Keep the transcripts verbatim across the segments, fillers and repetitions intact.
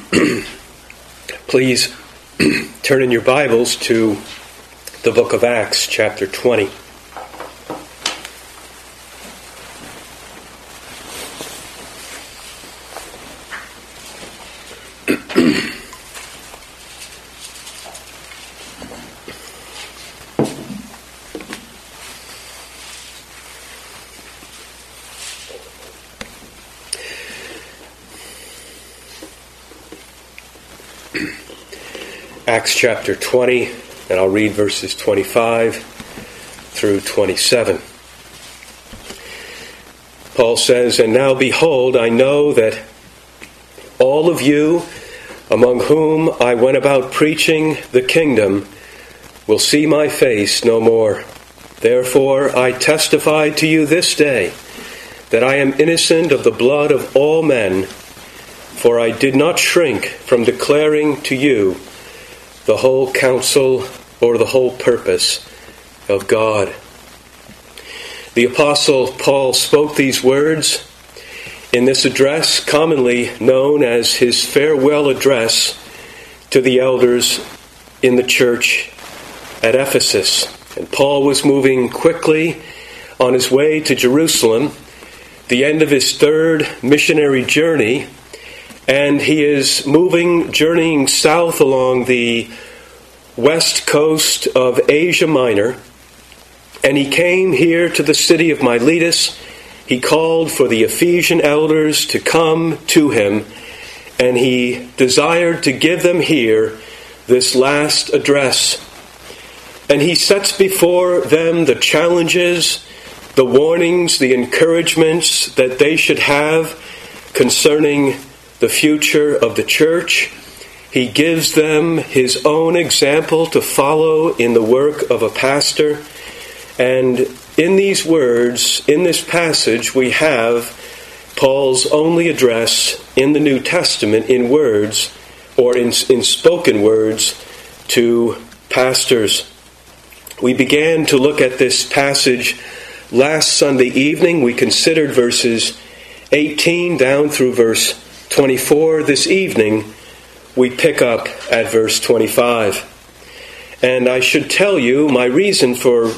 Please turn in your Bibles to the book of Acts, chapter twenty. Acts chapter twenty, and I'll read verses twenty-five through twenty-seven. Paul says, "And now behold, I know that all of you among whom I went about preaching the kingdom will see my face no more. Therefore I testify to you this day that I am innocent of the blood of all men, for I did not shrink from declaring to you the whole counsel or the whole purpose of God." The Apostle Paul spoke these words in this address, commonly known as his farewell address to the elders in the church at Ephesus. And Paul was moving quickly on his way to Jerusalem, the end of his third missionary journey, and he is moving, journeying south along the west coast of Asia Minor, and he came here to the city of Miletus. He called for the Ephesian elders to come to him, and he desired to give them here this last address. And he sets before them the challenges, the warnings, the encouragements that they should have concerning the future of the church. He gives them his own example to follow in the work of a pastor. And in these words, in this passage, we have Paul's only address in the New Testament in words, or in, in spoken words, to pastors. We began to look at this passage last Sunday evening. We considered verses eighteen down through verse twenty-four. This evening, we pick up at verse twenty-five. And I should tell you, my reason for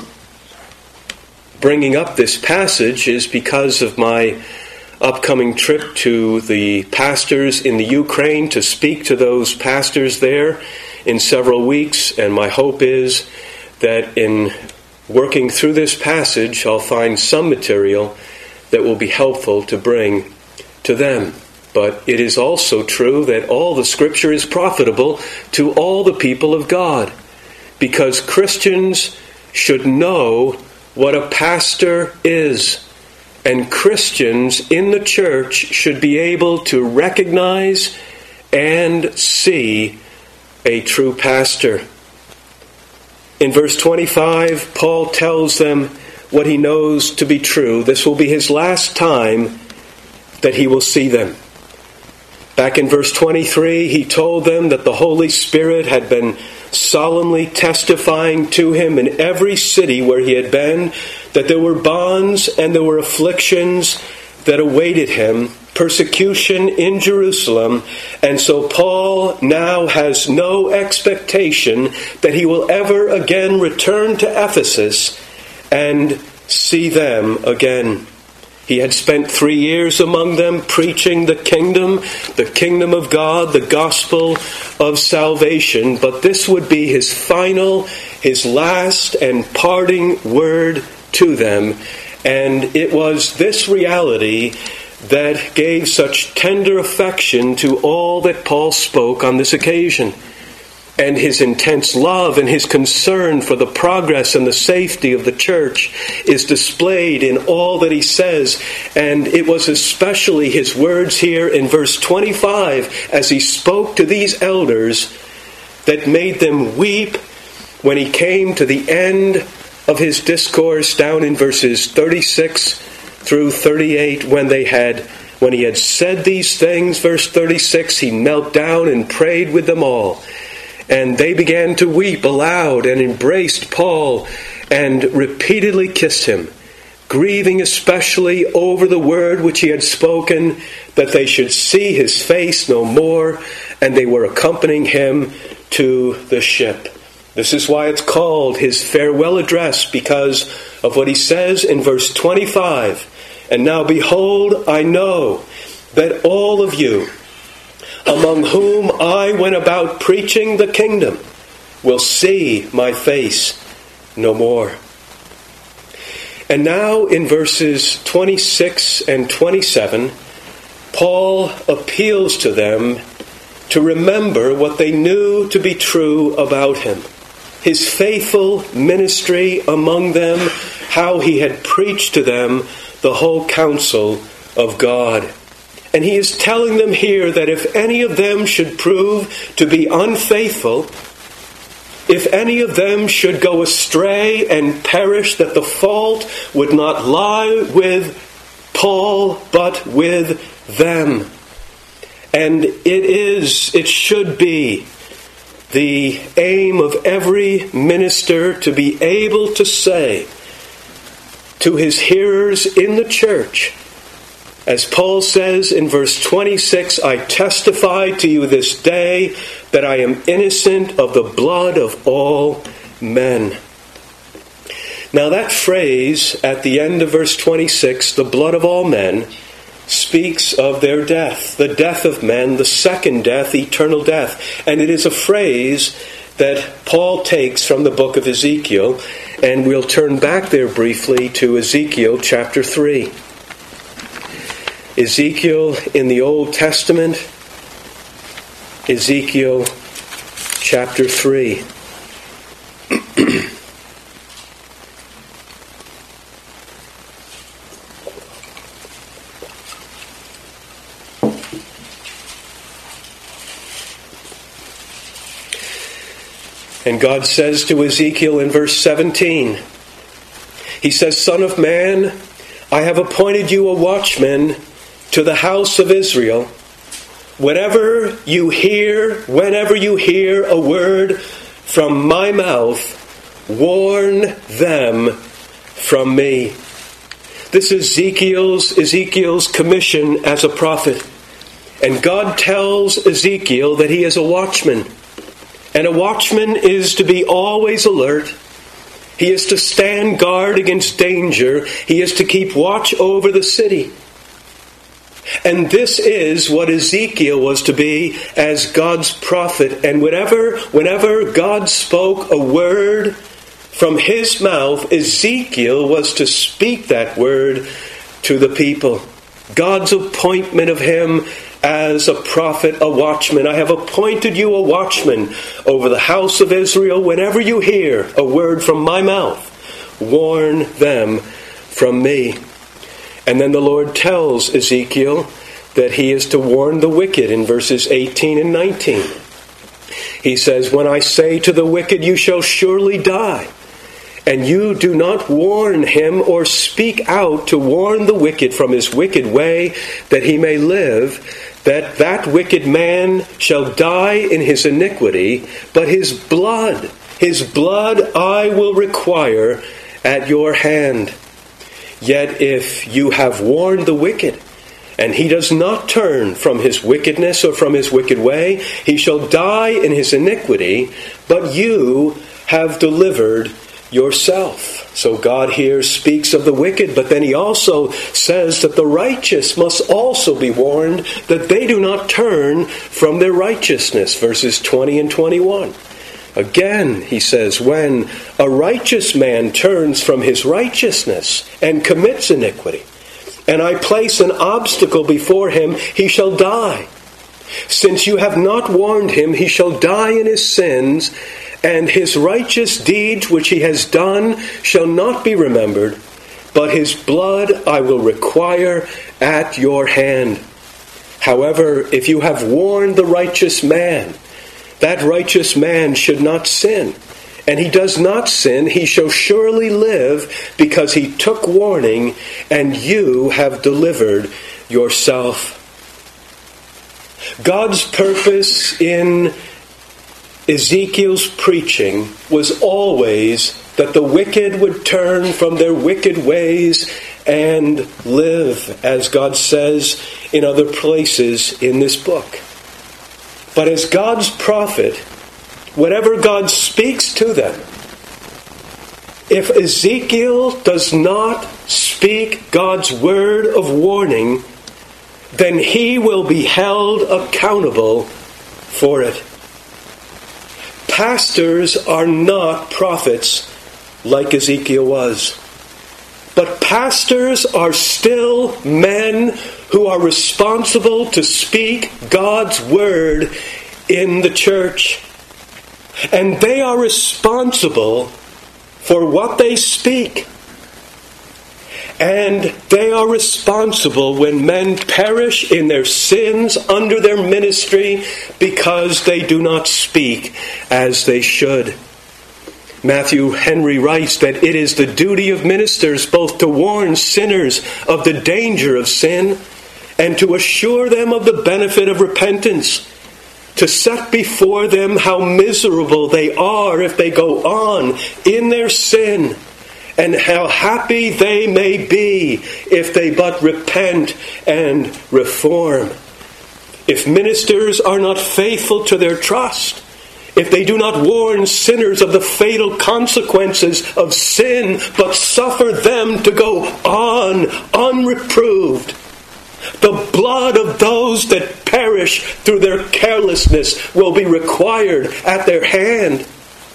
bringing up this passage is because of my upcoming trip to the pastors in the Ukraine to speak to those pastors there in several weeks. And my hope is that in working through this passage, I'll find some material that will be helpful to bring to them. But it is also true that all the Scripture is profitable to all the people of God, because Christians should know what a pastor is, and Christians in the church should be able to recognize and see a true pastor. In verse twenty-five, Paul tells them what he knows to be true. This will be his last time that he will see them. Back in verse twenty-three, he told them that the Holy Spirit had been solemnly testifying to him in every city where he had been, that there were bonds and there were afflictions that awaited him, persecution in Jerusalem. And so Paul now has no expectation that he will ever again return to Ephesus and see them again. He had spent three years among them preaching the kingdom, the kingdom of God, the gospel of salvation. But this would be his final, his last and parting word to them. And it was this reality that gave such tender affection to all that Paul spoke on this occasion. And his intense love and his concern for the progress and the safety of the church is displayed in all that he says. And it was especially his words here in verse twenty-five as he spoke to these elders that made them weep when he came to the end of his discourse down in verses thirty-six through thirty-eight. When they had, when he had said these things, verse thirty-six, he knelt down and prayed with them all. And they began to weep aloud and embraced Paul and repeatedly kissed him, grieving especially over the word which he had spoken, that they should see his face no more. and they were accompanying him to the ship. This is why it's called his farewell address, because of what he says in verse twenty-five. And now behold, I know that all of you, among whom I went about preaching the kingdom, will see my face no more. And now in verses twenty-six and twenty-seven, Paul appeals to them to remember what they knew to be true about him. His faithful ministry among them, how he had preached to them the whole counsel of God. And he is telling them here that if any of them should prove to be unfaithful, if any of them should go astray and perish, that the fault would not lie with Paul, but with them. And it is, it should be, the aim of every minister to be able to say to his hearers in the church, as Paul says in verse twenty-six, I testify to you this day that I am innocent of the blood of all men. Now that phrase at the end of verse twenty-six, the blood of all men, speaks of their death, the death of men, the second death, eternal death. And it is a phrase that Paul takes from the book of Ezekiel, and we'll turn back there briefly to Ezekiel chapter three. Ezekiel in the Old Testament, Ezekiel chapter three. And God says to Ezekiel in verse seventeen, he says, Son of man, I have appointed you a watchman to the house of Israel. Whenever you hear, whenever you hear a word from my mouth, warn them from me. This is Ezekiel's, Ezekiel's commission as a prophet. And God tells Ezekiel that he is a watchman. And a watchman is to be always alert. He is to stand guard against danger. He is to keep watch over the city. And this is what Ezekiel was to be as God's prophet. And whenever, whenever God spoke a word from his mouth, Ezekiel was to speak that word to the people. God's appointment of him as a prophet, a watchman. I have appointed you a watchman over the house of Israel. Whenever you hear a word from my mouth, warn them from me. And then the Lord tells Ezekiel that he is to warn the wicked in verses eighteen and nineteen. He says, when I say to the wicked, you shall surely die, and you do not warn him or speak out to warn the wicked from his wicked way, that he may live, that that wicked man shall die in his iniquity, but his blood, his blood I will require at your hand. Yet if you have warned the wicked, and he does not turn from his wickedness or from his wicked way, he shall die in his iniquity, but you have delivered yourself. So God here speaks of the wicked, but then he also says that the righteous must also be warned that they do not turn from their righteousness. Verses twenty and twenty-one. Again, he says, when a righteous man turns from his righteousness and commits iniquity, and I place an obstacle before him, he shall die. Since you have not warned him, he shall die in his sins, and his righteous deeds which he has done shall not be remembered, but his blood I will require at your hand. However, if you have warned the righteous man, that righteous man should not sin, and he does not sin, he shall surely live, because he took warning, and you have delivered yourself. God's purpose in Ezekiel's preaching was always that the wicked would turn from their wicked ways and live, as God says in other places in this book. But as God's prophet, whenever God speaks to them, if Ezekiel does not speak God's word of warning, then he will be held accountable for it. Pastors are not prophets like Ezekiel was. But pastors are still men who are responsible to speak God's word in the church. And they are responsible for what they speak. And they are responsible when men perish in their sins under their ministry because they do not speak as they should. Matthew Henry writes that it is the duty of ministers both to warn sinners of the danger of sin and to assure them of the benefit of repentance, to set before them how miserable they are if they go on in their sin, and how happy they may be if they but repent and reform. If ministers are not faithful to their trust, if they do not warn sinners of the fatal consequences of sin, but suffer them to go on unreproved, the blood of those that perish through their carelessness will be required at their hand.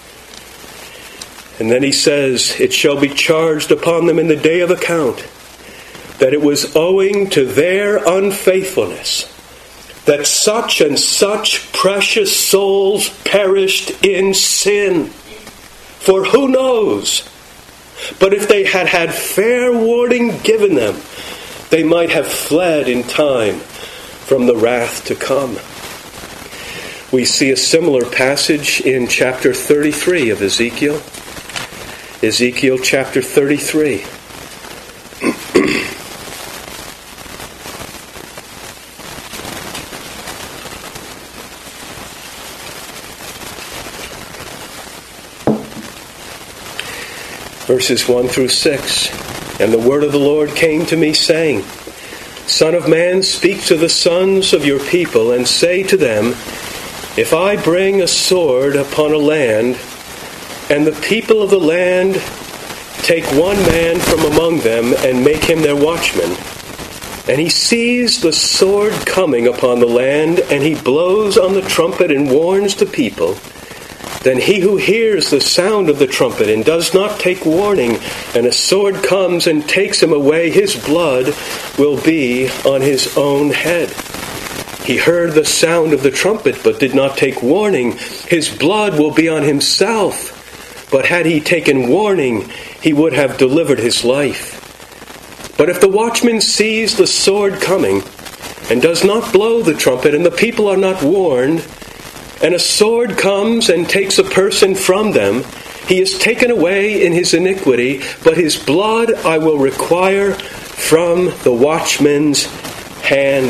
And then he says, it shall be charged upon them in the day of account that it was owing to their unfaithfulness that such and such precious souls perished in sin. For who knows? But if they had had fair warning given them, they might have fled in time from the wrath to come. We see a similar passage in chapter thirty-three of Ezekiel. Ezekiel chapter thirty-three. Verses one through six. And the word of the Lord came to me, saying, Son of man, speak to the sons of your people, and say to them, If I bring a sword upon a land, and the people of the land take one man from among them, and make him their watchman, and he sees the sword coming upon the land, and he blows on the trumpet and warns the people, then he who hears the sound of the trumpet and does not take warning, and a sword comes and takes him away, his blood will be on his own head. He heard the sound of the trumpet, but did not take warning. His blood will be on himself. But had he taken warning, he would have delivered his life. But if the watchman sees the sword coming, and does not blow the trumpet, and the people are not warned, and a sword comes and takes a person from them, he is taken away in his iniquity, but his blood I will require from the watchman's hand.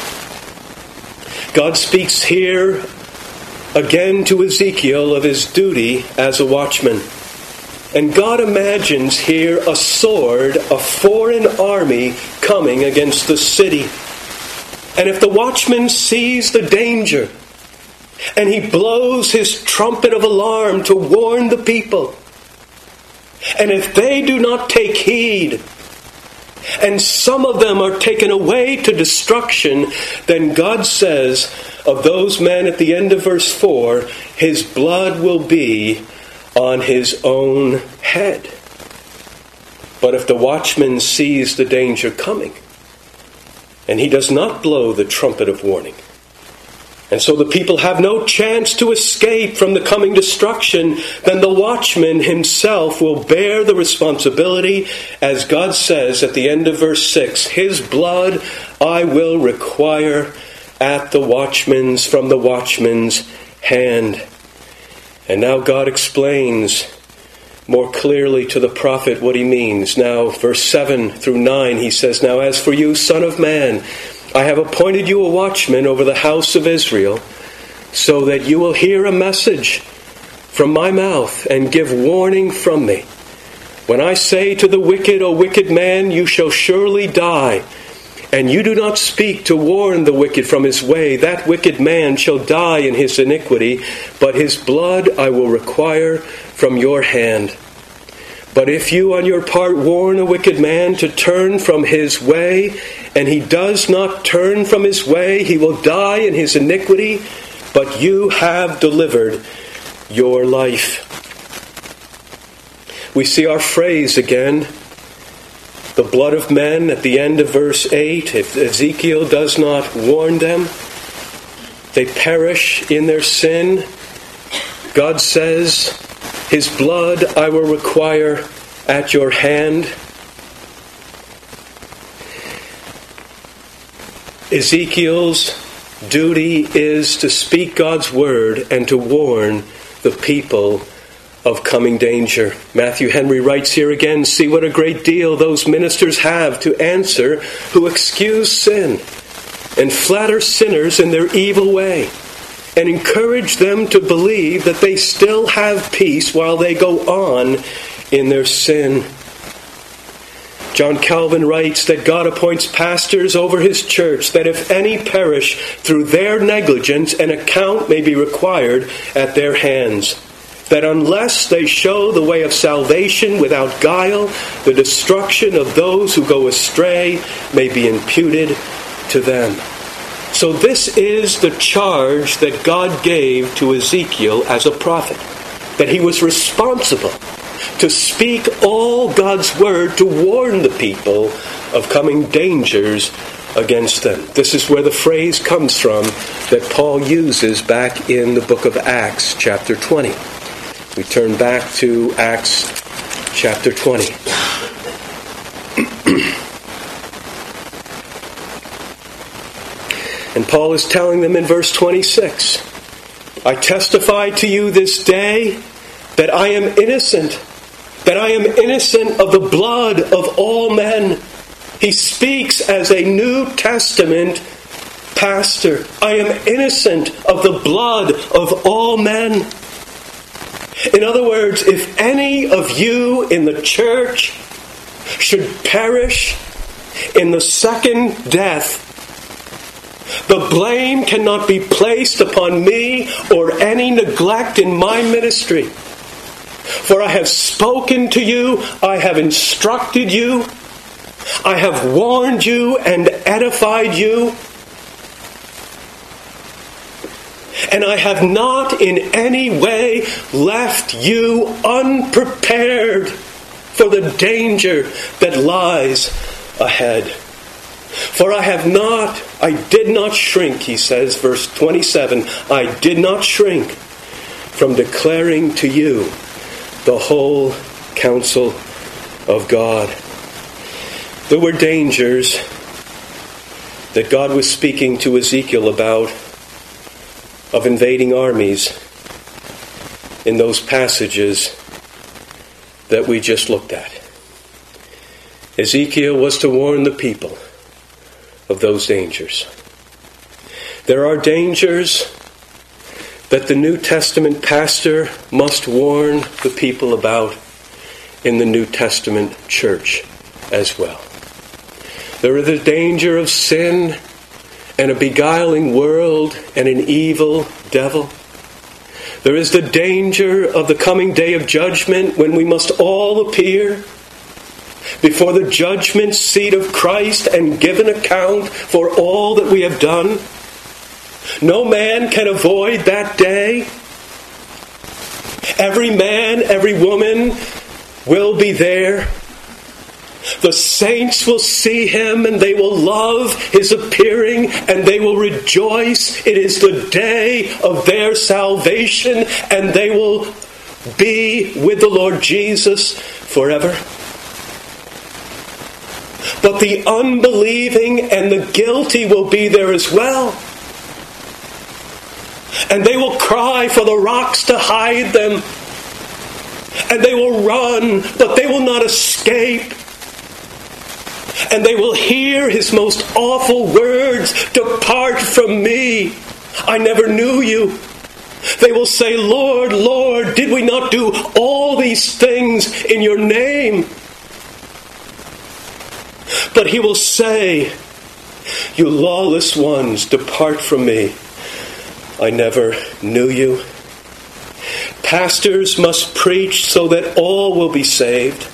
God speaks here again to Ezekiel of his duty as a watchman. And God imagines here a sword, a foreign army coming against the city. And if the watchman sees the danger, and he blows his trumpet of alarm to warn the people, and if they do not take heed, and some of them are taken away to destruction, then God says of those men at the end of verse four, his blood will be on his own head. But if the watchman sees the danger coming, and he does not blow the trumpet of warning, and so the people have no chance to escape from the coming destruction, then the watchman himself will bear the responsibility, as God says at the end of verse six, his blood I will require at the watchman's, from the watchman's hand. And now God explains more clearly to the prophet what he means. Now, verse seven through nine, he says, Now as for you, son of man, I have appointed you a watchman over the house of Israel, so that you will hear a message from my mouth and give warning from me. When I say to the wicked, O wicked man, you shall surely die, And you do not speak to warn the wicked from his way. That wicked man shall die in his iniquity, but his blood I will require from your hand. But if you on your part warn a wicked man to turn from his way, and he does not turn from his way, he will die in his iniquity, but you have delivered your life. We see our phrase again, the blood of men, at the end of verse eight. If Ezekiel does not warn them, they perish in their sin. God says, his blood I will require at your hand. Ezekiel's duty is to speak God's word and to warn the people of coming danger. Matthew Henry writes here again, see what a great deal those ministers have to answer who excuse sin and flatter sinners in their evil way and encourage them to believe that they still have peace while they go on in their sin. John Calvin writes that God appoints pastors over his church, that if any perish through their negligence, an account may be required at their hands. That unless they show the way of salvation without guile, the destruction of those who go astray may be imputed to them. So this is the charge that God gave to Ezekiel as a prophet, that he was responsible to speak all God's word to warn the people of coming dangers against them. This is where the phrase comes from that Paul uses back in the book of Acts, chapter twenty. We turn back to Acts chapter twenty. And Paul is telling them in verse twenty-six, I testify to you this day that I am innocent, that I am innocent of the blood of all men. He speaks as a New Testament pastor. I am innocent of the blood of all men. In other words, if any of you in the church should perish in the second death, the blame cannot be placed upon me or any neglect in my ministry. For I have spoken to you, I have instructed you, I have warned you and edified you, and I have not in any way left you unprepared for the danger that lies ahead. For I have not, I did not shrink, he says, verse twenty-seven, I did not shrink from declaring to you the whole counsel of God. There were dangers that God was speaking to Ezekiel about of invading armies in those passages that we just looked at. Ezekiel was to warn the people of those dangers. There are dangers that the New Testament pastor must warn the people about in the New Testament church as well. There is the danger of sin and a beguiling world and an evil devil. There is the danger of the coming day of judgment when we must all appear before the judgment seat of Christ and give an account for all that we have done. No man can avoid that day. Every man, every woman will be there. The saints will see him and they will love his appearing and they will rejoice. It is the day of their salvation and they will be with the Lord Jesus forever. But the unbelieving and the guilty will be there as well. And they will cry for the rocks to hide them. And they will run, but they will not escape. And they will hear his most awful words, "Depart from me, I never knew you." They will say, "Lord, Lord, did we not do all these things in your name?" But he will say, You lawless ones, depart from me. I never knew you. Pastors must preach so that all will be saved.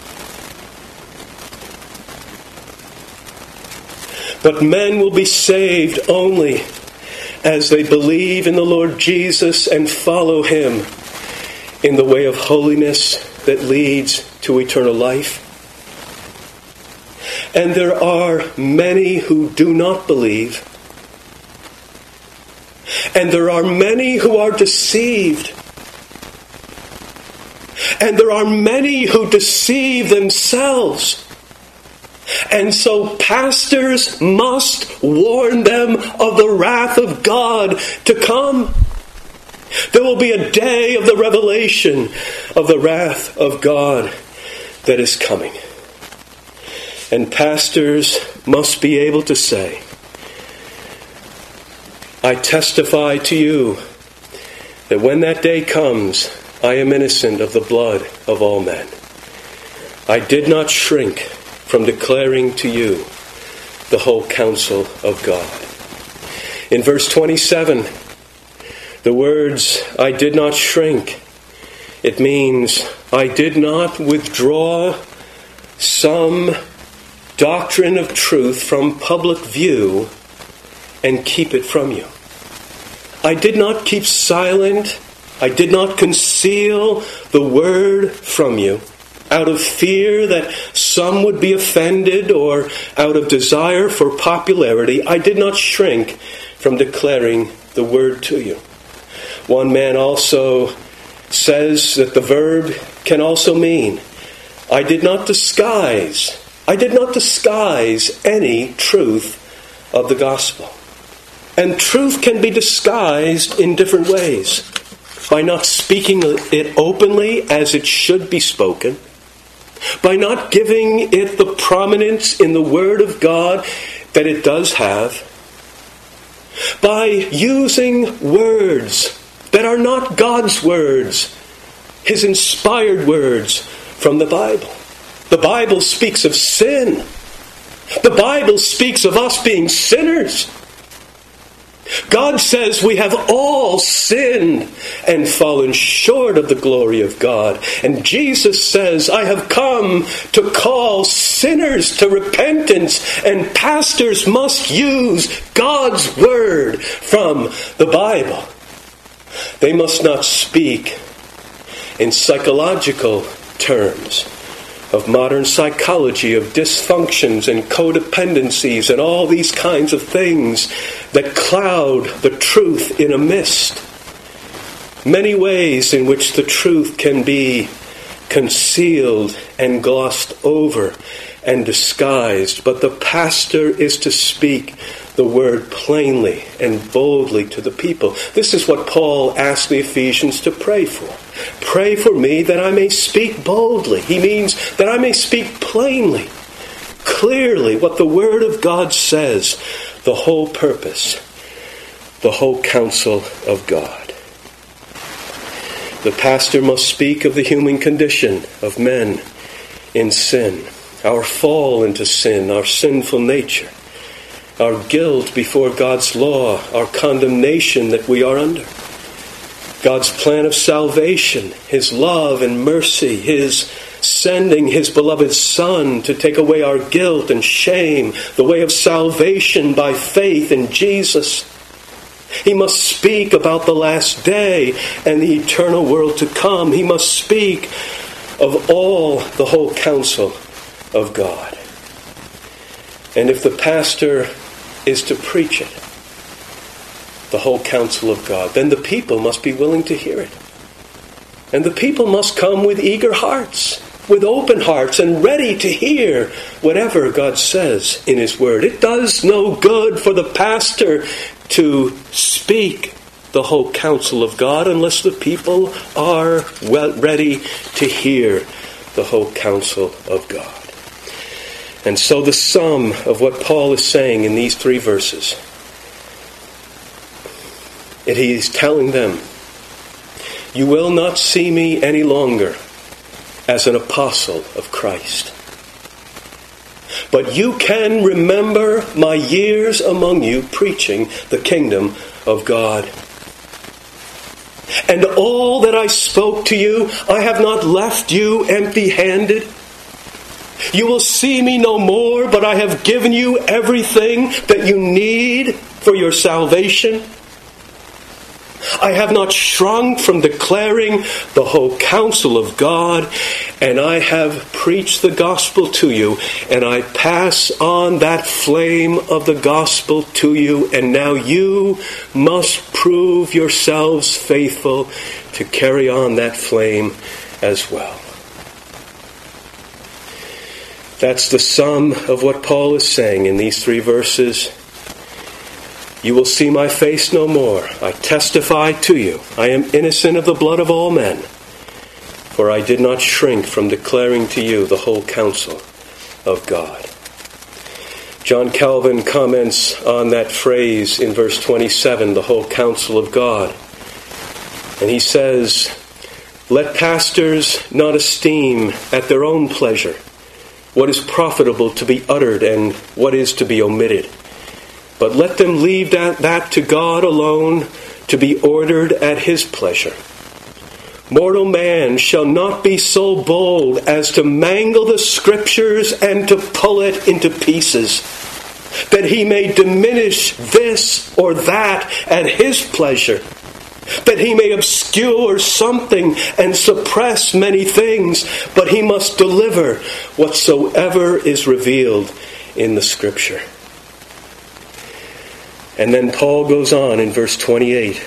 But men will be saved only as they believe in the Lord Jesus and follow him in the way of holiness that leads to eternal life. And there are many who do not believe. And there are many who are deceived. And there are many who deceive themselves. And so pastors must warn them of the wrath of God to come. There will be a day of the revelation of the wrath of God that is coming. And pastors must be able to say, I testify to you that when that day comes, I am innocent of the blood of all men. I did not shrink from declaring to you the whole counsel of God. In verse twenty-seven, the words, I did not shrink, it means I did not withdraw some doctrine of truth from public view and keep it from you. I did not keep silent. I did not conceal the word from you out of fear that some would be offended or out of desire for popularity. I did not shrink from declaring the word to you. One man also says that the verb can also mean, I did not disguise, I did not disguise any truth of the gospel. And truth can be disguised in different ways. By not speaking it openly as it should be spoken. By not giving it the prominence in the Word of God that it does have. By using words that are not God's words, His inspired words from the Bible. The Bible speaks of sin. The Bible speaks of us being sinners. God says we have all sinned and fallen short of the glory of God. And Jesus says, I have come to call sinners to repentance, and pastors must use God's word from the Bible. They must not speak in psychological terms of modern psychology, of dysfunctions and codependencies and all these kinds of things that cloud the truth in a mist. Many ways in which the truth can be concealed and glossed over and disguised, but the pastor is to speak the word plainly and boldly to the people. This is what Paul asked the Ephesians to pray for. Pray for me that I may speak boldly. He means that I may speak plainly, clearly what the Word of God says, the whole purpose, the whole counsel of God. The pastor must speak of the human condition of men in sin, our fall into sin, our sinful nature, our guilt before God's law, our condemnation that we are under. God's plan of salvation, His love and mercy, His sending His beloved Son to take away our guilt and shame, the way of salvation by faith in Jesus. He must speak about the last day and the eternal world to come. He must speak of all the whole counsel of God. And if the pastor is to preach it, the whole counsel of God, then the people must be willing to hear it. And the people must come with eager hearts, with open hearts, and ready to hear whatever God says in His Word. It does no good for the pastor to speak the whole counsel of God unless the people are well ready to hear the whole counsel of God. And so the sum of what Paul is saying in these three verses, and he is telling them, you will not see me any longer as an apostle of Christ, But you can remember my years among you preaching the kingdom of God. And all that I spoke to you, I have not left you empty-handed. You will see me no more, but I have given you everything that you need for your salvation. I have not shrunk from declaring the whole counsel of God, and I have preached the gospel to you, and I pass on that flame of the gospel to you, and now you must prove yourselves faithful to carry on that flame as well. That's the sum of what Paul is saying in these three verses. You will see my face no more. I testify to you. I am innocent of the blood of all men. For I did not shrink from declaring to you the whole counsel of God. John Calvin comments on that phrase in verse twenty-seven, the whole counsel of God. And he says, let pastors not esteem at their own pleasure what is profitable to be uttered and what is to be omitted. But let them leave that, that to God alone, to be ordered at his pleasure. Mortal man shall not be so bold as to mangle the Scriptures and to pull it into pieces, that he may diminish this or that at his pleasure, that he may obscure something and suppress many things, but he must deliver whatsoever is revealed in the Scripture. And then Paul goes on in verse twenty-eight.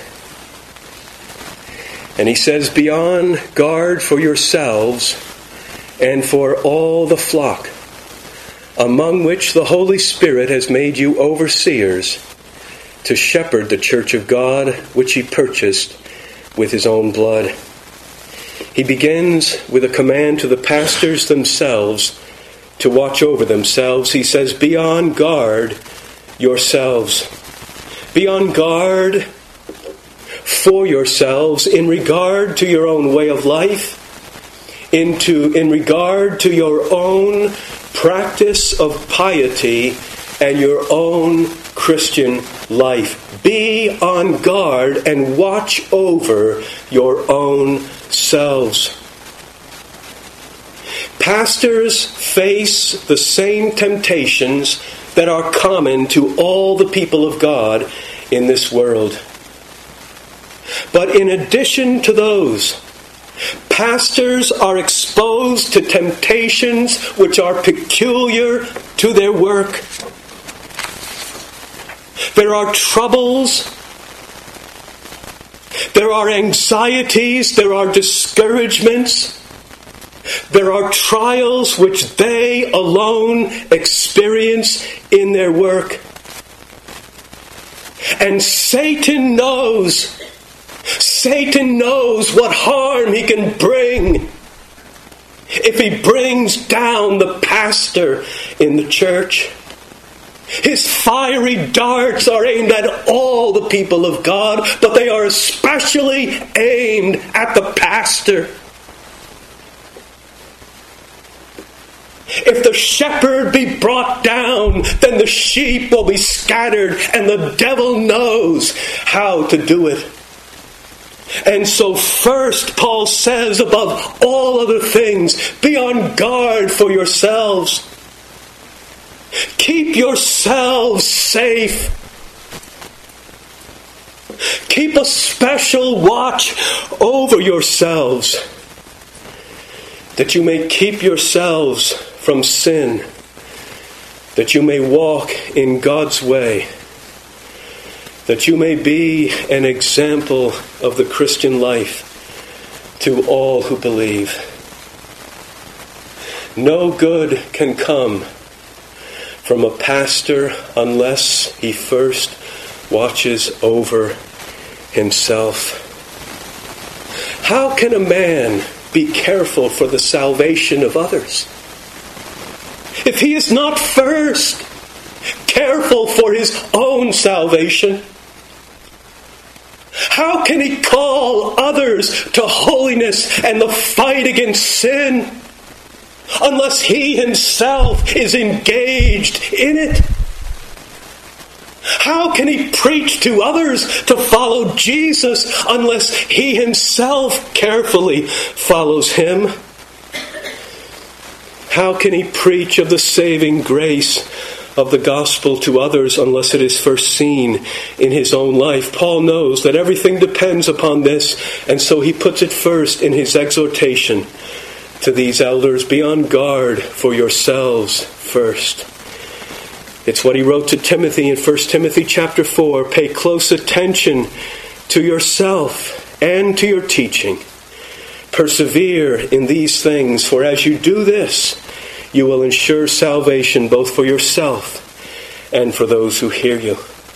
And he says, be on guard for yourselves and for all the flock, among which the Holy Spirit has made you overseers, to shepherd the church of God, which he purchased with his own blood. He begins with a command to the pastors themselves to watch over themselves. He says, be on guard yourselves. Be on guard for yourselves in regard to your own way of life, into in regard to your own practice of piety and your own Christian life. Be on guard and watch over your own selves. Pastors face the same temptations that are common to all the people of God in this world. But in addition to those, pastors are exposed to temptations which are peculiar to their work. There are troubles, there are anxieties, there are discouragements, there are trials which they alone experience in their work. And Satan knows, Satan knows what harm he can bring if he brings down the pastor in the church. His fiery darts are aimed at all the people of God, but they are especially aimed at the pastor. If the shepherd be brought down, then the sheep will be scattered, and the devil knows how to do it. And so first, Paul says, above all other things, be on guard for yourselves. Keep yourselves safe. Keep a special watch over yourselves, that you may keep yourselves from sin, that you may walk in God's way, that you may be an example of the Christian life to all who believe. No good can come from a pastor unless he first watches over himself. How can a man be careful for the salvation of others if he is not first careful for his own salvation? How can he call others to holiness and the fight against sin unless he himself is engaged in it? How can he preach to others to follow Jesus unless he himself carefully follows him? How can he preach of the saving grace of the gospel to others unless it is first seen in his own life? Paul knows that everything depends upon this, and so he puts it first in his exhortation to these elders. Be on guard for yourselves first. It's what he wrote to Timothy in First Timothy chapter four. Pay close attention to yourself and to your teaching. Persevere in these things, for as you do this, you will ensure salvation both for yourself and for those who hear you.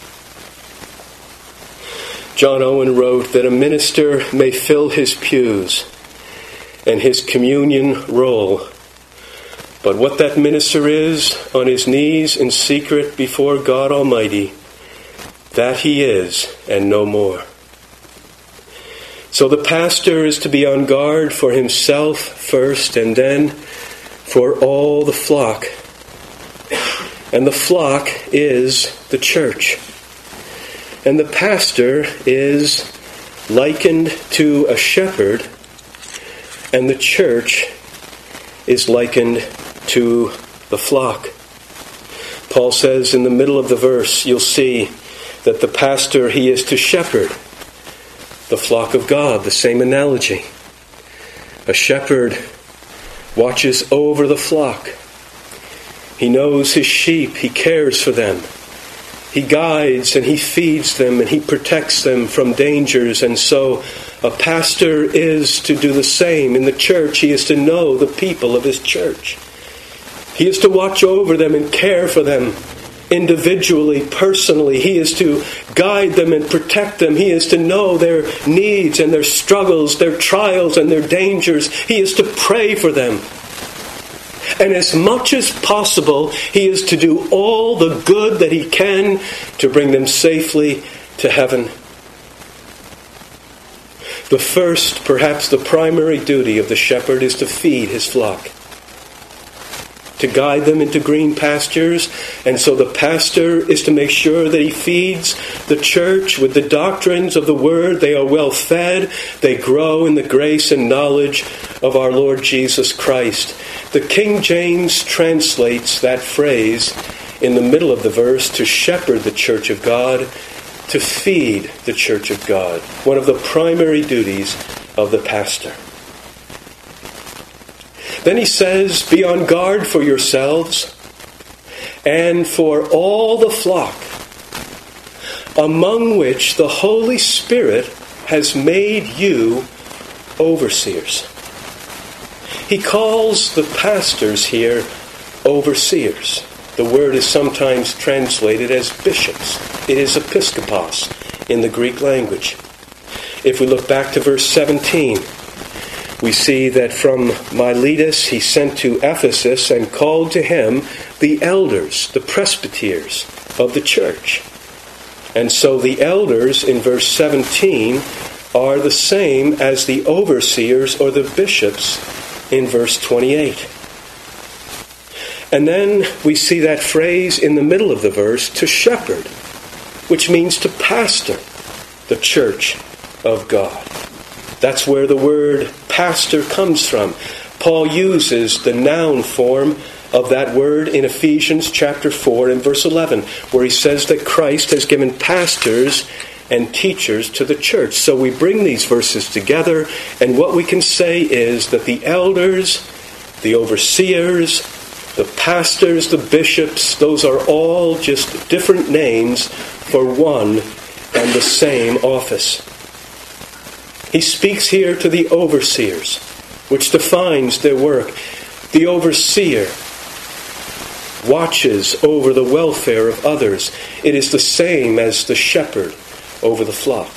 John Owen wrote that a minister may fill his pews and his communion roll, but what that minister is on his knees in secret before God Almighty, that he is and no more. So the pastor is to be on guard for himself first, and then for all the flock. And the flock is the church. And the pastor is likened to a shepherd, and the church is likened to the flock. Paul says in the middle of the verse, you'll see that the pastor, he is to shepherd the flock of God. The same analogy. A shepherd watches over the flock. He knows his sheep. He cares for them. He guides and he feeds them and he protects them from dangers. And so a pastor is to do the same. In the church, he is to know the people of his church. He is to watch over them and care for them individually, personally. He is to guide them and protect them. He is to know their needs and their struggles, their trials and their dangers. He is to pray for them. And as much as possible, he is to do all the good that he can to bring them safely to heaven. The first, perhaps the primary duty of the shepherd is to feed his flock, to guide them into green pastures. And so the pastor is to make sure that he feeds the church with the doctrines of the Word. They are well fed. They grow in the grace and knowledge of our Lord Jesus Christ. The King James translates that phrase in the middle of the verse, to shepherd the church of God, to feed the church of God. One of the primary duties of the pastor. Then he says, be on guard for yourselves and for all the flock, among which the Holy Spirit has made you overseers. He calls the pastors here overseers. The word is sometimes translated as bishops. It is episkopos in the Greek language. If we look back to verse seventeen, we see that from Miletus he sent to Ephesus and called to him the elders, the presbyters of the church. And so the elders in verse seventeen are the same as the overseers or the bishops in verse twenty-eight. And then we see that phrase in the middle of the verse, to shepherd, which means to pastor the church of God. That's where the word pastor comes from. Paul uses the noun form of that word in Ephesians chapter four and verse eleven, where he says that Christ has given pastors and teachers to the church. So we bring these verses together, and what we can say is that the elders, the overseers, the pastors, the bishops, those are all just different names for one and the same office. He speaks here to the overseers, which defines their work. The overseer watches over the welfare of others. It is the same as the shepherd over the flock.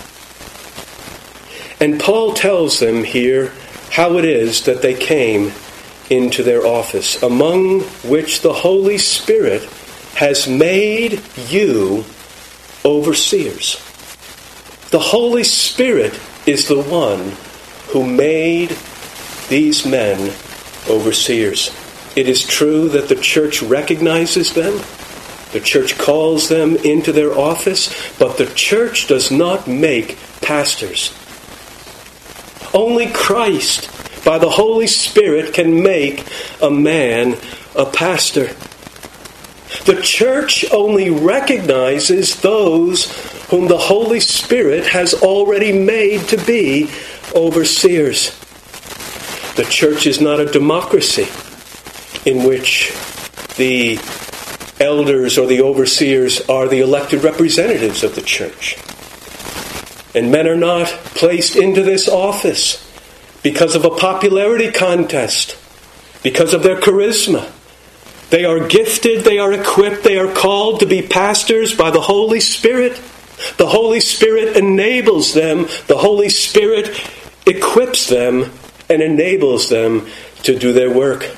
And Paul tells them here how it is that they came into their office, among which the Holy Spirit has made you overseers. The Holy Spirit is the one who made these men overseers. It is true that the church recognizes them. The church calls them into their office, but the church does not make pastors. Only Christ, by the Holy Spirit, can make a man a pastor. The church only recognizes those whom the Holy Spirit has already made to be overseers. The church is not a democracy in which the elders or the overseers are the elected representatives of the church. And men are not placed into this office because of a popularity contest, because of their charisma. They are gifted, they are equipped, they are called to be pastors by the Holy Spirit. The Holy Spirit enables them, the Holy Spirit equips them and enables them to do their work.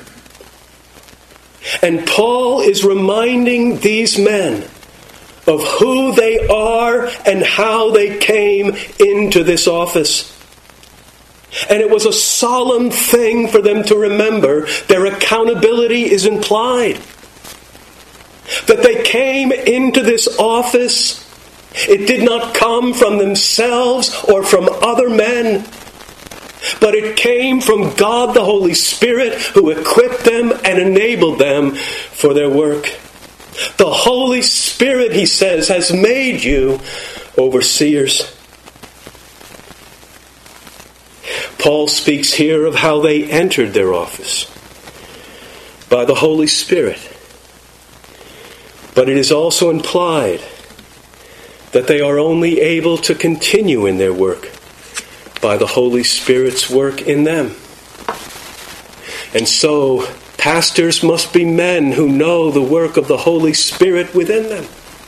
And Paul is reminding these men of who they are and how they came into this office. And it was a solemn thing for them to remember. Their accountability is implied. That they came into this office. It did not come from themselves or from other men, but it came from God the Holy Spirit, who equipped them and enabled them for their work. The Holy Spirit, he says, has made you overseers. Paul speaks here of how they entered their office by the Holy Spirit. But it is also implied that they are only able to continue in their work by the Holy Spirit's work in them. And so, pastors must be men who know the work of the Holy Spirit within them.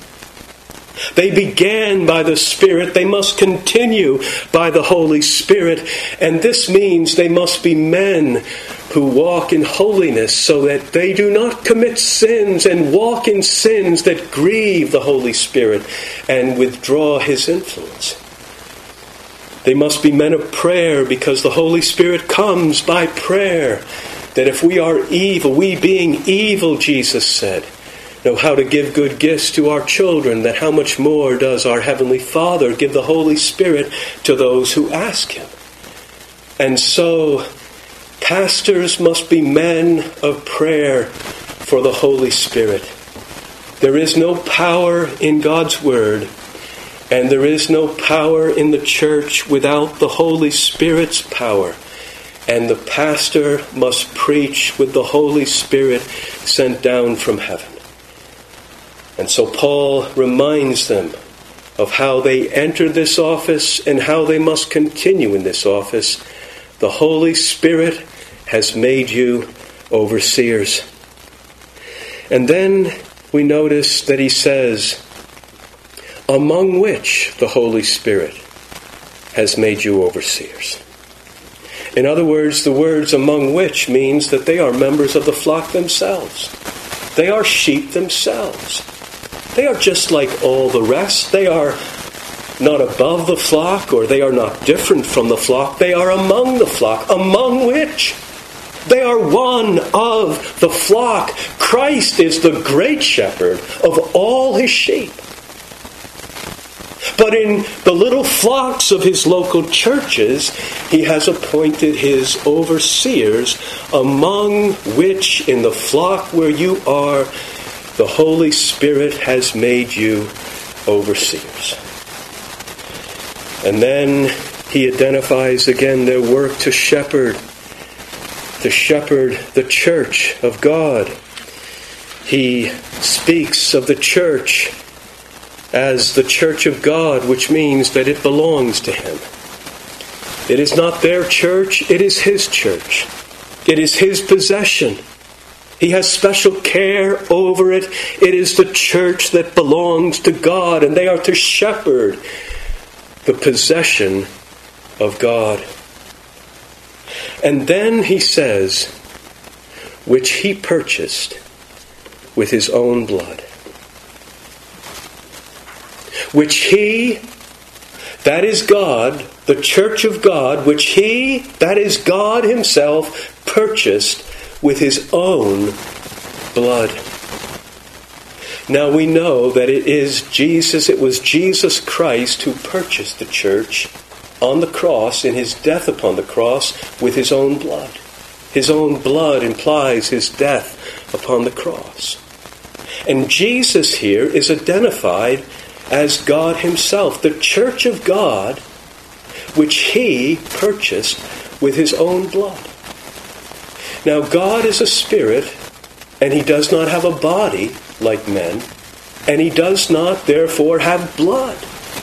They began by the Spirit, they must continue by the Holy Spirit, and this means they must be men who walk in holiness so that they do not commit sins and walk in sins that grieve the Holy Spirit and withdraw His influence. They must be men of prayer because the Holy Spirit comes by prayer. That if we are evil, we being evil, Jesus said, know how to give good gifts to our children, that how much more does our Heavenly Father give the Holy Spirit to those who ask Him. And so, pastors must be men of prayer for the Holy Spirit. There is no power in God's Word, and there is no power in the church without the Holy Spirit's power. And the pastor must preach with the Holy Spirit sent down from heaven. And so Paul reminds them of how they entered this office and how they must continue in this office. The Holy Spirit has made you overseers. And then we notice that he says, among which the Holy Spirit has made you overseers. In other words, the words among which means that they are members of the flock themselves. They are sheep themselves. They are just like all the rest. They are not above the flock, or they are not different from the flock. They are among the flock, among which they are one of the flock. Christ is the great shepherd of all his sheep. But in the little flocks of his local churches, he has appointed his overseers, among which in the flock where you are, the Holy Spirit has made you overseers. And then he identifies again their work to shepherd, to shepherd the church of God. He speaks of the church as the church of God, which means that it belongs to Him. It is not their church, it is His church. It is His possession. He has special care over it. It is the church that belongs to God, and they are to shepherd the possession of God. And then he says, which He purchased with His own blood. Which He, that is God, the church of God, which He, that is God Himself, purchased with his own blood. Now we know that it is Jesus, it was Jesus Christ who purchased the church on the cross, in his death upon the cross, with his own blood. His own blood implies his death upon the cross. And Jesus here is identified as God himself, the church of God, which he purchased with his own blood. Now, God is a spirit, and he does not have a body like men, and he does not, therefore, have blood.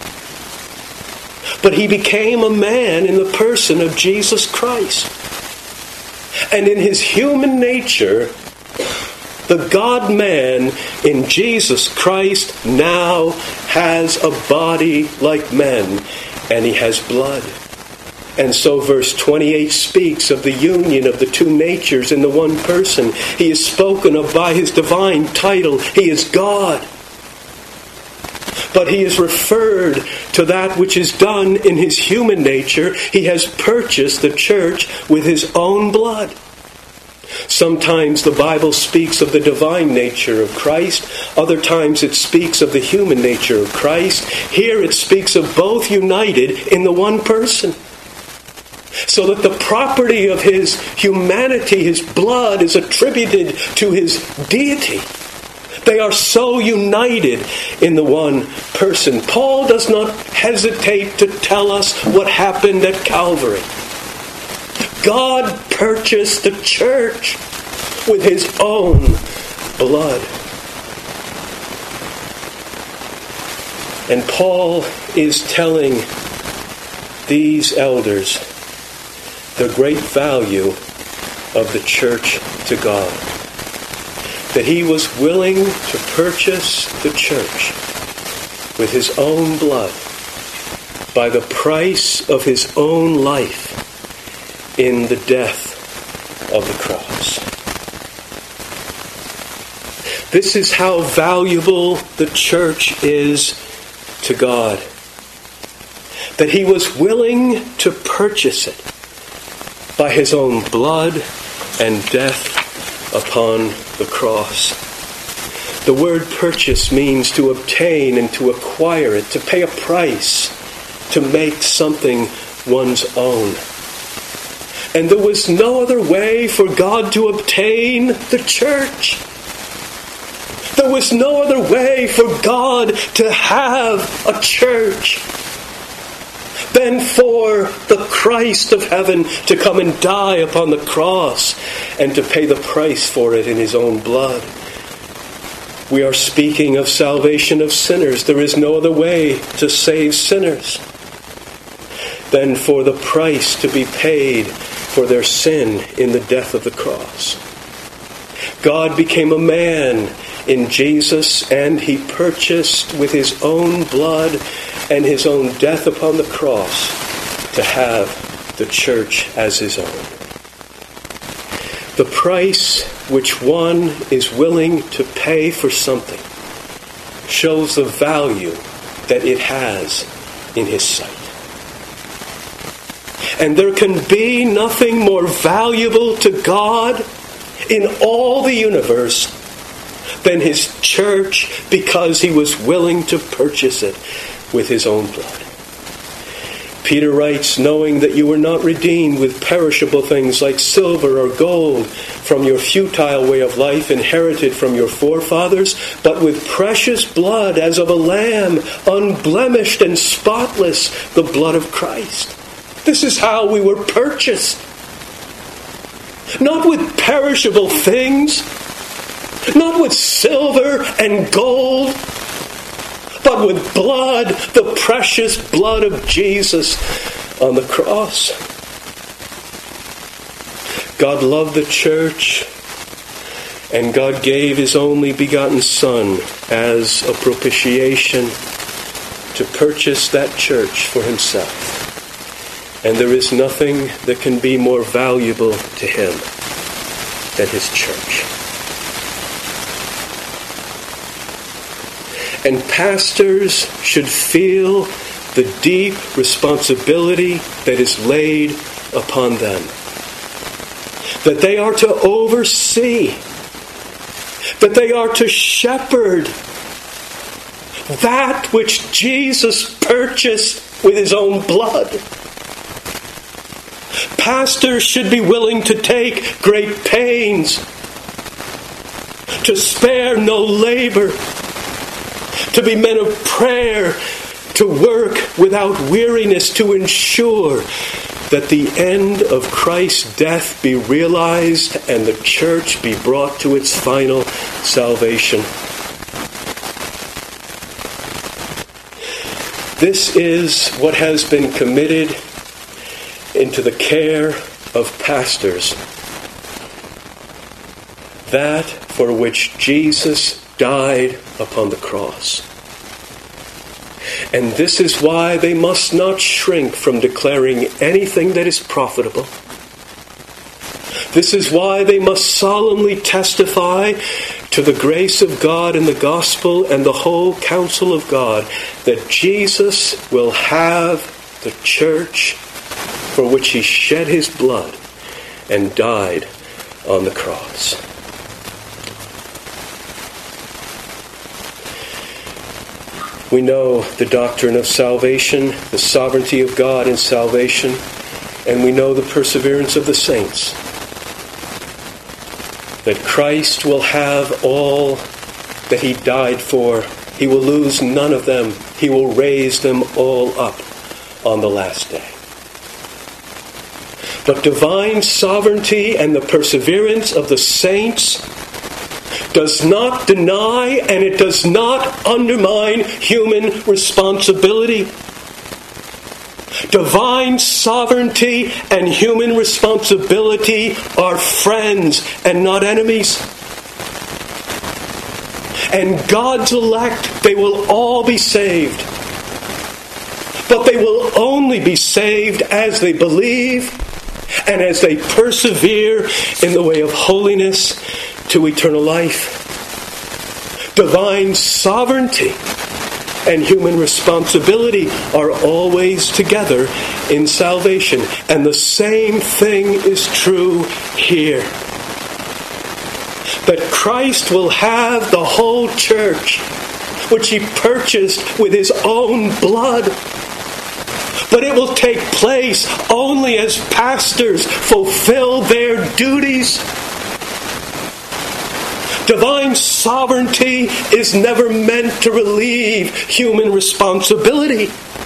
But he became a man in the person of Jesus Christ. And in his human nature, the God-man in Jesus Christ now has a body like men, and he has blood. And so verse twenty-eight speaks of the union of the two natures in the one person. He is spoken of by his divine title. He is God. But he is referred to that which is done in his human nature. He has purchased the church with his own blood. Sometimes the Bible speaks of the divine nature of Christ. Other times it speaks of the human nature of Christ. Here it speaks of both united in the one person. So that the property of his humanity, his blood, is attributed to his deity. They are so united in the one person. Paul does not hesitate to tell us what happened at Calvary. God purchased the church with his own blood. And Paul is telling these elders the great value of the church to God. That he was willing to purchase the church with his own blood by the price of his own life in the death of the cross. This is how valuable the church is to God. That he was willing to purchase it by his own blood and death upon the cross. The word purchase means to obtain and to acquire it, to pay a price, to make something one's own. And there was no other way for God to obtain the church. There was no other way for God to have a church than for the Christ of heaven to come and die upon the cross and to pay the price for it in his own blood. We are speaking of salvation of sinners. There is no other way to save sinners than for the price to be paid for their sin in the death of the cross. God became a man in Jesus, and he purchased with his own blood and his own death upon the cross to have the church as his own. The price which one is willing to pay for something shows the value that it has in his sight. And there can be nothing more valuable to God in all the universe than his church, because he was willing to purchase it with his own blood. Peter writes, knowing that you were not redeemed with perishable things like silver or gold from your futile way of life inherited from your forefathers, but with precious blood as of a lamb, unblemished and spotless, the blood of Christ. This is how we were purchased. Not with perishable things, not with silver and gold, but with blood, the precious blood of Jesus on the cross. God loved the church, and God gave his only begotten Son as a propitiation to purchase that church for himself. And there is nothing that can be more valuable to him than his church. And pastors should feel the deep responsibility that is laid upon them. that they are to oversee, that they are to shepherd that which Jesus purchased with his own blood. Pastors should be willing to take great pains, to spare no labor, to be men of prayer, to work without weariness, to ensure that the end of Christ's death be realized and the church be brought to its final salvation. This is what has been committed into the care of pastors, that for which Jesus died upon the cross. And this is why they must not shrink from declaring anything that is profitable. This is why they must solemnly testify to the grace of God and the gospel and the whole counsel of God that Jesus will have the church for which he shed his blood and died on the cross. We know the doctrine of salvation, the sovereignty of God in salvation, and we know the perseverance of the saints. That Christ will have all that he died for. He will lose none of them. He will raise them all up on the last day. But divine sovereignty and the perseverance of the saints does not deny and it does not undermine human responsibility. Divine sovereignty and human responsibility are friends and not enemies. And God's elect, they will all be saved. But they will only be saved as they believe and as they persevere in the way of holiness to eternal life. Divine sovereignty and human responsibility are always together in salvation. And the same thing is true here. That Christ will have the whole church, which he purchased with his own blood. But it will take place only as pastors fulfill their duties. Divine sovereignty is never meant to relieve human responsibility.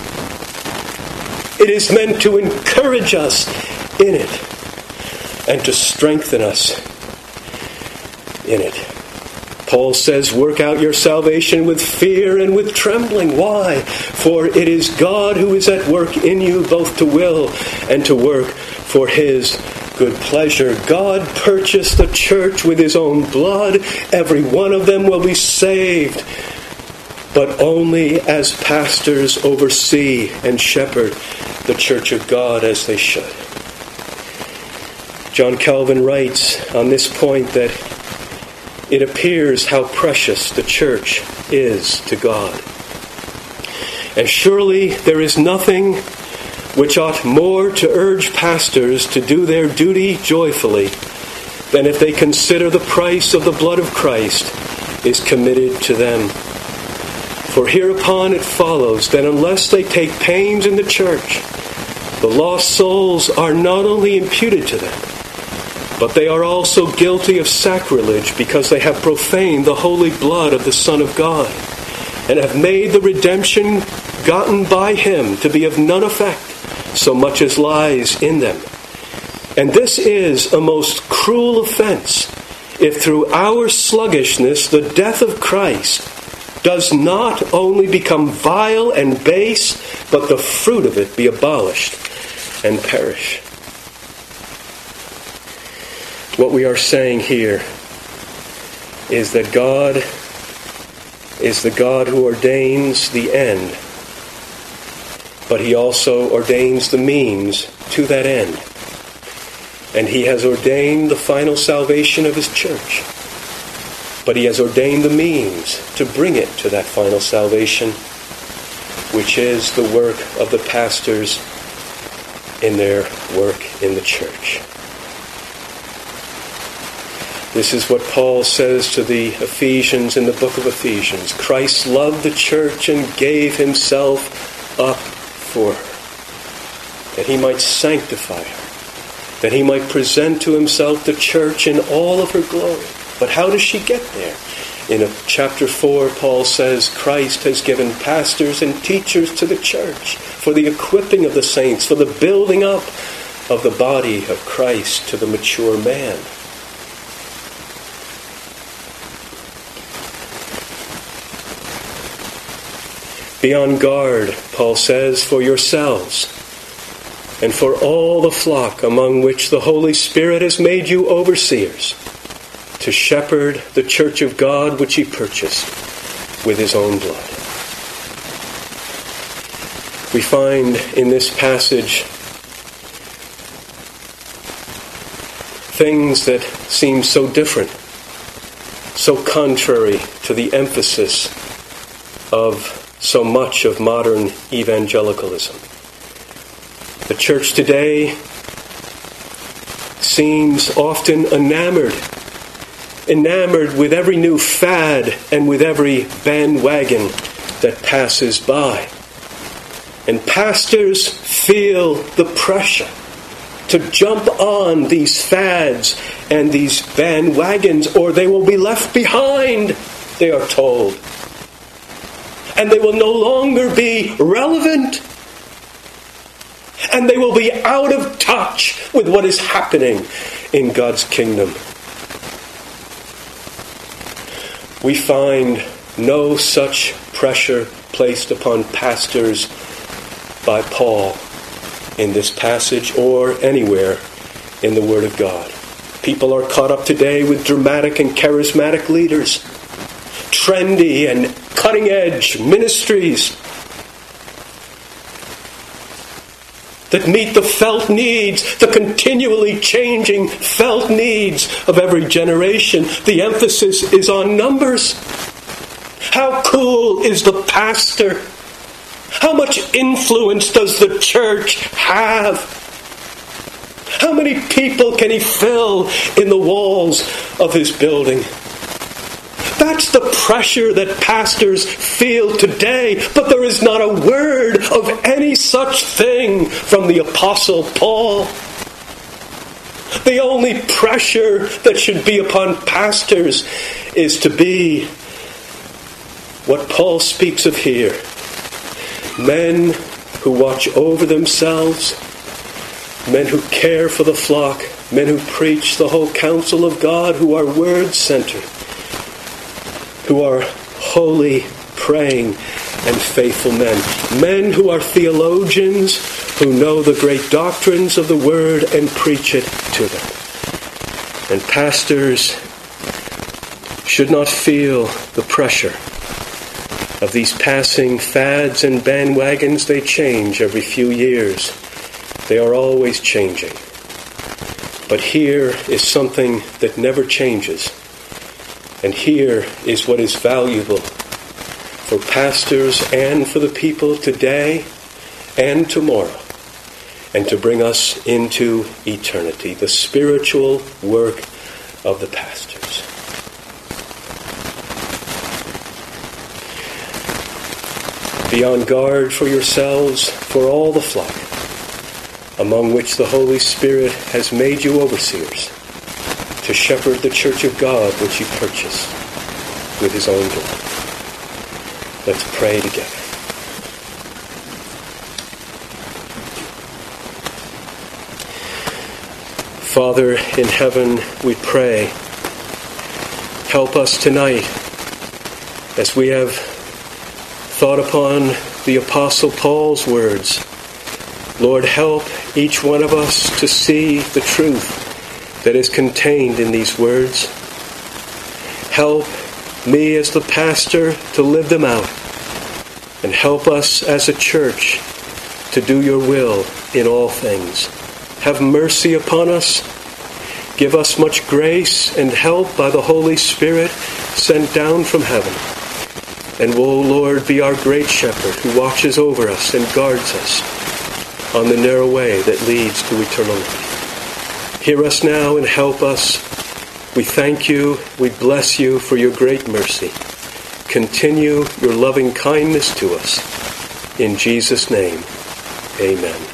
It is meant to encourage us in it and to strengthen us in it. Paul says, work out your salvation with fear and with trembling. Why? For it is God who is at work in you both to will and to work for his good pleasure. God purchased the church with his own blood. Every one of them will be saved, but only as pastors oversee and shepherd the church of God as they should. John Calvin writes on this point that it appears how precious the church is to God. And surely there is nothing which ought more to urge pastors to do their duty joyfully than if they consider the price of the blood of Christ is committed to them. For hereupon it follows that unless they take pains in the church, the lost souls are not only imputed to them, but they are also guilty of sacrilege because they have profaned the holy blood of the Son of God and have made the redemption gotten by him to be of none effect, so much as lies in them. And this is a most cruel offense, if through our sluggishness the death of Christ does not only become vile and base, but the fruit of it be abolished and perish. What we are saying here is that God is the God who ordains the end, but he also ordains the means to that end. And he has ordained the final salvation of his church, but he has ordained the means to bring it to that final salvation, which is the work of the pastors in their work in the church. This is what Paul says to the Ephesians in the book of Ephesians. Christ loved the church and gave himself up for her, that he might sanctify her, that he might present to himself the church in all of her glory. But how does she get there? In chapter four, Paul says, Christ has given pastors and teachers to the church for the equipping of the saints, for the building up of the body of Christ to the mature man. Be on guard, Paul says, for yourselves and for all the flock among which the Holy Spirit has made you overseers, to shepherd the church of God which he purchased with his own blood. We find in this passage things that seem so different, so contrary to the emphasis of so much of modern evangelicalism. The church today seems often enamored, enamored with every new fad and with every bandwagon that passes by. And pastors feel the pressure to jump on these fads and these bandwagons, or they will be left behind, they are told. And they will no longer be relevant. And they will be out of touch with what is happening in God's kingdom. We find no such pressure placed upon pastors by Paul in this passage or anywhere in the Word of God. People are caught up today with dramatic and charismatic leaders, trendy and cutting-edge ministries that meet the felt needs, the continually changing felt needs of every generation. The emphasis is on numbers. How cool is the pastor? How much influence does the church have? How many people can he fill in the walls of his building? That's the pressure that pastors feel today, but there is not a word of any such thing from the Apostle Paul. The only pressure that should be upon pastors is to be what Paul speaks of here. Men who watch over themselves, men who care for the flock, men who preach the whole counsel of God, who are word-centered, who are holy, praying, and faithful men. Men who are theologians, who know the great doctrines of the Word and preach it to them. And pastors should not feel the pressure of these passing fads and bandwagons. They change every few years. They are always changing. But here is something that never changes. And here is what is valuable for pastors and for the people today and tomorrow, and to bring us into eternity, the spiritual work of the pastors. Be on guard for yourselves, for all the flock, among which the Holy Spirit has made you overseers, to shepherd the church of God which he purchased with his own blood. Let's pray together. Father in heaven, we pray, help us tonight as we have thought upon the Apostle Paul's words. Lord, help each one of us to see the truth that is contained in these words. Help me as the pastor to live them out, and help us as a church to do your will in all things. Have mercy upon us. Give us much grace and help by the Holy Spirit sent down from heaven. And will, Lord, be our great shepherd who watches over us and guards us on the narrow way that leads to eternal life. Hear us now and help us We thank you, we bless you for your great mercy. Continue your loving kindness to us. In Jesus' name, amen.